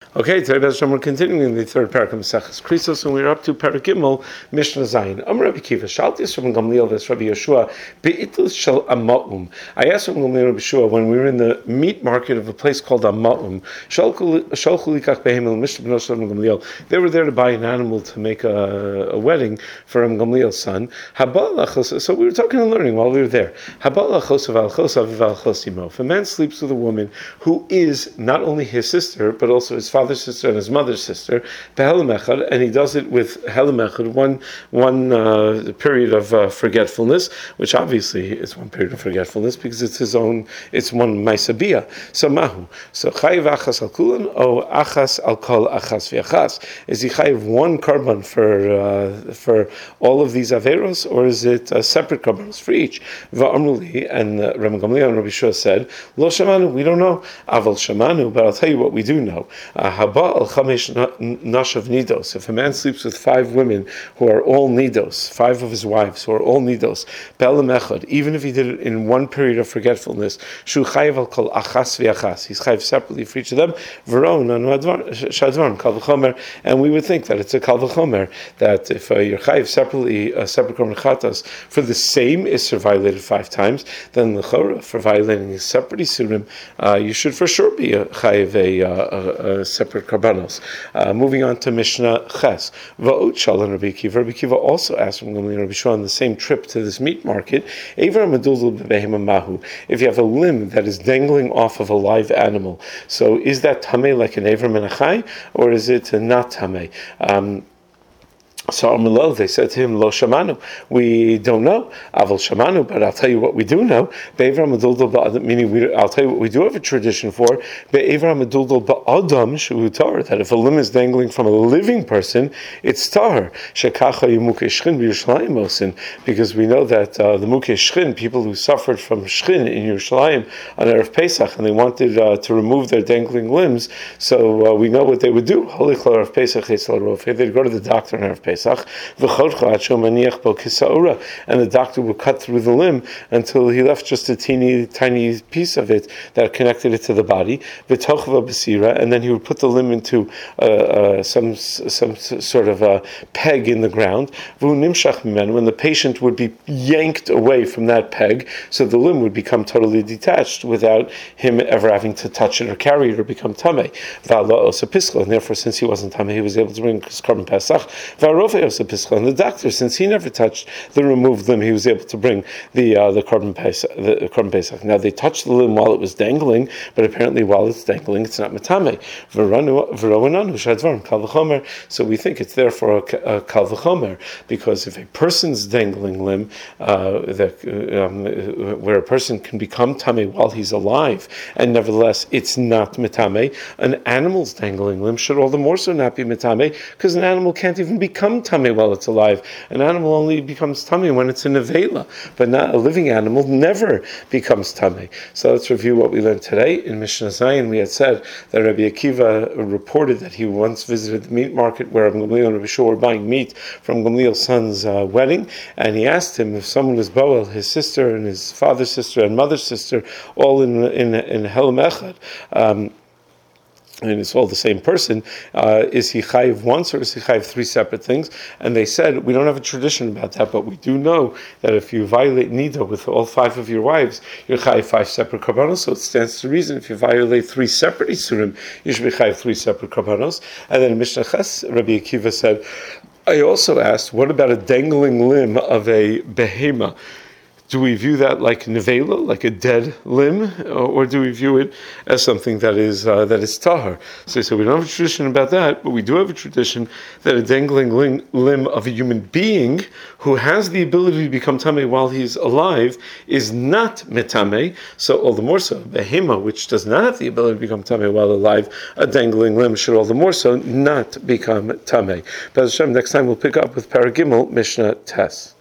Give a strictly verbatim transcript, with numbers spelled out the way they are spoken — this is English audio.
Okay, today we're continuing in the third parak of Maseches Krisos, and we're up to Parak Gimel, Mishnah Zayin. Amar Rabbi Kiva, Shaltis from Gamliel v'es Rabbi Yeshua, Be'itlus shel Ama'um. I asked from Gamliel Rabbi Yeshua when we were in the meat market of a place called Ama'um. Shalchu likach behemel Mishnah b'nos Rabbi Gamliel. They were there to buy an animal to make a, a wedding for Rabbi Gamliel's son. So we were talking and learning while we were there. If a man sleeps with a woman who is not only his sister but also his father. Father's sister and his mother's sister, and he does it with helamechad, one one uh, period of uh, forgetfulness, which obviously is one period of forgetfulness because it's his own, it's one maisabiyah. So mahu, so chayiv achas al kulan or achas al kol achas v'achas. Is he chayiv one korban for uh, for all of these averos, or is it uh, separate korbanos for each? Va'amruli, and uh, Rabbi Gamliel and Rabbi Shua said, Lo shamanu, we don't know. Aval shamanu, but I'll tell you what we do know. Uh, Haba al chamesh nashav nidos. If a man sleeps with five women who are all nidos, five of his wives who are all nidos, be'elam echad, even if he did it in one period of forgetfulness, shu chayiv al kol achas v'achas, he's chayiv separately for each of them. V'ron anu shadvan kal v'chomer, and we would think that it's a kal v'chomer, that if uh, you're chayiv separately, uh, separate korban chatas for the same isser violated five times, then the chora for violating his separate isurim, uh, you should for sure be a chayiv a, a, a separate karbanos. Uh, moving on to Mishnah Ches. Va'ot shalom Rabbi Kiva. Rabbi Kiva also asked from Gamliel Rabbi Shua on the same trip to this meat market, if you have a limb that is dangling off of a live animal, so is that tameh like an Eivra Menachai, or is it not tameh? Um, So Amalo, they said to him, Lo Shamanu, we don't know. Aval Shamanu, but I'll tell you what we do know. Be'evra Meduldal Ba'adam, meaning we, I'll tell you what we do have a tradition for. Be'evra Meduldal Ba'adam Shu Tar, that if a limb is dangling from a living person, it's Tar. Shekacha Yumuke Shchin B'Yerushalayim Osin, because we know that uh, the Muke Shchin, people who suffered from Shchin in Yerushalayim on Erev Pesach, and they wanted uh, to remove their dangling limbs, so uh, we know what they would do. Holy Erev Pesach, they'd go to the doctor on Erev Pesach, and the doctor would cut through the limb until he left just a teeny tiny piece of it that connected it to the body, and then he would put the limb into uh, uh, some some sort of a peg in the ground, when the patient would be yanked away from that peg, so the limb would become totally detached without him ever having to touch it or carry it or become tameh. And therefore, since he wasn't tameh, he was able to bring his korban pesach. And the doctor, since he never touched the removed limb, he was able to bring the uh, the korban pesach. The korban pesach. Now they touched the limb while it was dangling, but apparently while it's dangling, it's not matame. So we think it's therefore a, a kal v'chomer, because if a person's dangling limb, uh, that, um, where a person can become tameh while he's alive, and nevertheless it's not matame, an animal's dangling limb should all the more so not be matame, because an animal can't even become tameh while it's alive. An animal only becomes tameh when it's in a vela, but not a living animal never becomes tameh. So let's review what we learned today. In Mishnah Zayin, we had said that Rabbi Akiva reported that he once visited the meat market where Rabbi Gamliel and Rabbi Shua were buying meat from Gamliel's son's uh, wedding, and he asked him if someone was Boel, his sister and his father's sister and mother's sister, all in in in Helam Echad. Um, and it's all the same person, uh, is he chayiv once or is he chayiv three separate things? And they said, we don't have a tradition about that, but we do know that if you violate nida with all five of your wives, you're chayiv five separate korbanos, so it stands to reason if you violate three separate isurim, you should be chayiv three separate korbanos. And then in Mishnah Ches, Rabbi Akiva said, I also asked, what about a dangling limb of a behema? Do we view that like nevela, like a dead limb, or do we view it as something that is uh, that is tahar? So, so we don't have a tradition about that, but we do have a tradition that a dangling limb, limb of a human being who has the ability to become tameh while he's alive is not metameh. So all the more so, behema, which does not have the ability to become tameh while alive, a dangling limb should all the more so not become tameh. But Hashem, next time we'll pick up with Parak Gimel, Mishnah Tes.